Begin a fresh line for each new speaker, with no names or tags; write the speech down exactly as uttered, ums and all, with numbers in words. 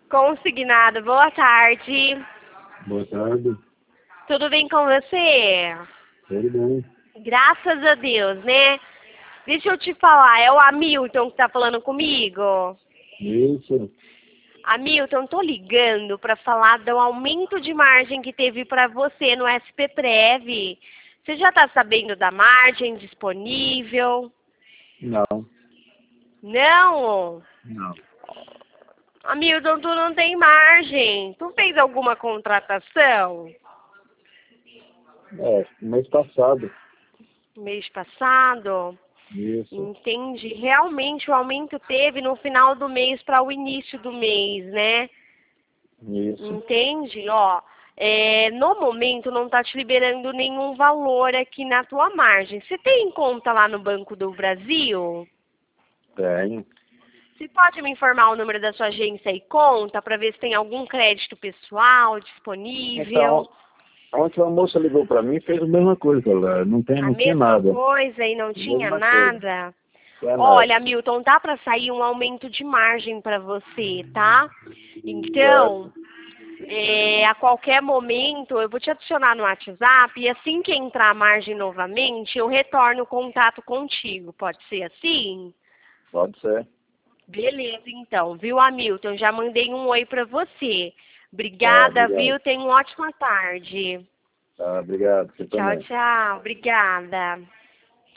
Consignado, boa tarde.
Boa tarde.
Tudo bem com você?
Tudo bem.
Graças a Deus, né? Deixa eu te falar, é o Hamilton que tá falando comigo?
Isso.
Hamilton, tô ligando para falar do aumento de margem que teve para você no S P Prev. Você já tá sabendo da margem disponível?
Não.
Não?
Não.
Hamilton, tu não tem margem. Tu fez alguma contratação?
É, mês passado.
Mês passado?
Isso.
Entendi. Realmente o aumento teve no final do mês para o início do mês, né?
Isso.
Entende? Ó, é, no momento não está te liberando nenhum valor aqui na tua margem. Você tem conta lá no Banco do Brasil?
Tenho.
Você pode me informar o número da sua agência e conta para ver se tem algum crédito pessoal disponível?
Então, ontem a moça ligou para mim e fez a mesma coisa lá. Não, tem,
A
não tinha
mesma
nada.
coisa e não tinha
Mesma
nada?
É
Olha,
nada.
Milton, dá para sair um aumento de margem para você, tá? Então,
Certo.
é, a qualquer momento eu vou te adicionar no WhatsApp e assim que entrar a margem novamente, eu retorno o contato contigo. Pode ser assim?
Pode ser.
Beleza, então, viu, Hamilton? Já mandei um oi para você.
Tá,
Obrigada,
obrigado.
viu? Tenha uma ótima tarde.
Tá, obrigado. Você
Tchau,
também.
tchau. Obrigada.